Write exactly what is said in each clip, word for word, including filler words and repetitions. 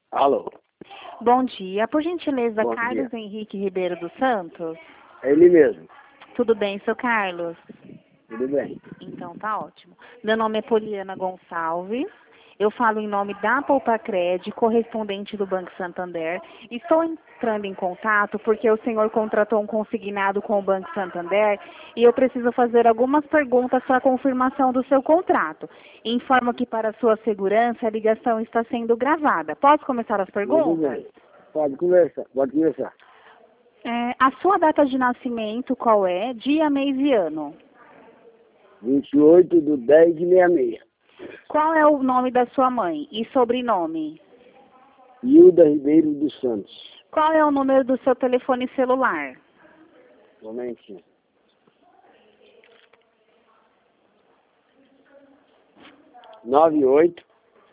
Alô? Bom dia. Por gentileza, Bom Carlos dia. Henrique Ribeiro dos Santos? É ele mesmo. Tudo bem, seu Carlos? Tudo bem. Então tá ótimo. Meu nome é Poliana Gonçalves. Eu falo em nome da Poupacred, correspondente do Banco Santander. Estou entrando em contato porque o senhor contratou um consignado com o Banco Santander e eu preciso fazer algumas perguntas para a confirmação do seu contrato. Informo que para sua segurança a ligação está sendo gravada. Posso começar as Tudo perguntas? bem. Pode conversar, pode conversar. É, a sua data de nascimento qual é? Dia, mês e ano? vinte e oito do dez de sessenta e seis. Qual é o nome da sua mãe e sobrenome? Hilda Ribeiro dos Santos. Qual é o número do seu telefone celular? Momentinho. Nove oito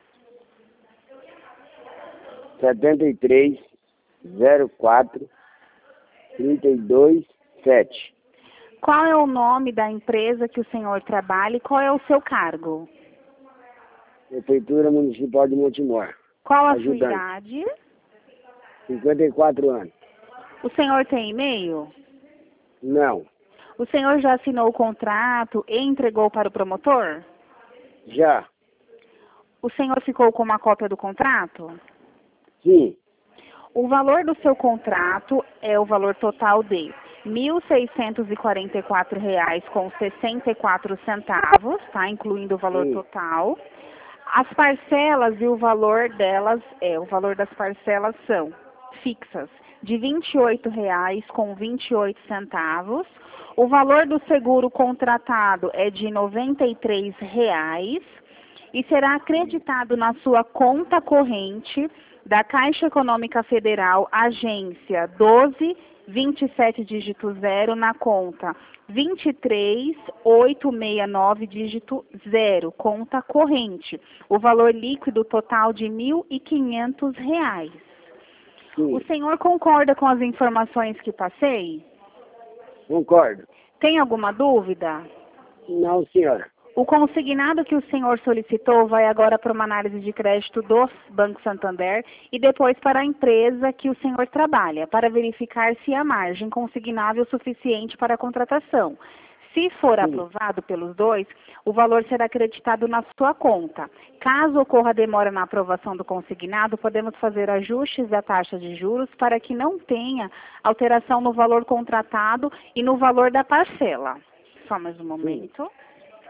setenta e três zero quatro trinta e dois sete. Qual é o nome da empresa que o senhor trabalha e qual é o seu cargo? Prefeitura Municipal de Montemor. Qual a Ajudante. sua idade? cinquenta e quatro anos. O senhor tem e-mail? Não. O senhor já assinou o contrato e entregou para o promotor? Já. O senhor ficou com uma cópia do contrato? Sim. O valor do seu contrato é o valor total de mil seiscentos e quarenta e quatro reais com sessenta e quatro centavos, tá? Incluindo o valor Sim. total. As parcelas e o valor delas, é, o valor das parcelas são fixas, de vinte e oito reais com vinte e oito centavos. O valor do seguro contratado é de noventa e três reais e será acreditado na sua conta corrente da Caixa Econômica Federal, agência doze vinte e sete dígito zero, na conta vinte e três oitocentos e sessenta e nove dígito zero, conta corrente. O valor líquido total de mil e quinhentos reais. Sim. O senhor concorda com as informações que passei? Concordo. Tem alguma dúvida? Não, senhora. O consignado que o senhor solicitou vai agora para uma análise de crédito do Banco Santander e depois para a empresa que o senhor trabalha, para verificar se há margem consignável suficiente para a contratação. Se for Sim. aprovado pelos dois, o valor será acreditado na sua conta. Caso ocorra demora na aprovação do consignado, podemos fazer ajustes da taxa de juros para que não tenha alteração no valor contratado e no valor da parcela. Só mais um momento. Sim.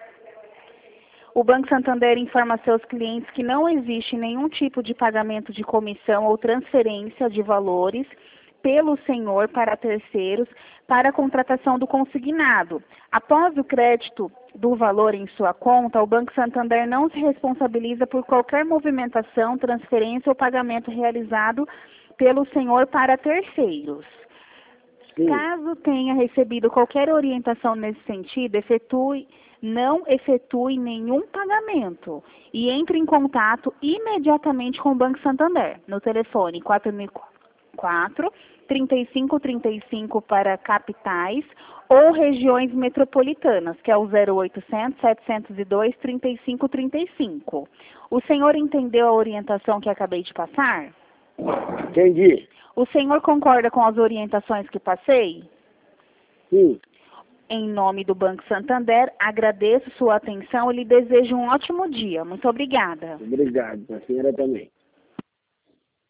O Banco Santander informa a seus clientes que não existe nenhum tipo de pagamento de comissão ou transferência de valores pelo senhor para terceiros para a contratação do consignado. Após o crédito do valor em sua conta, o Banco Santander não se responsabiliza por qualquer movimentação, transferência ou pagamento realizado pelo senhor para terceiros. Sim. Caso tenha recebido qualquer orientação nesse sentido, efetue, não efetue nenhum pagamento e entre em contato imediatamente com o Banco Santander no telefone quatro mil e quatro, trinta e cinco trinta e cinco para capitais ou regiões metropolitanas, que é o zero oitocentos, setecentos e dois, trinta e cinco trinta e cinco. O senhor entendeu a orientação que acabei de passar? Entendi. O senhor concorda com as orientações que passei? Sim. Em nome do Banco Santander, agradeço sua atenção e lhe desejo um ótimo dia. Muito obrigada. Obrigado. A senhora também.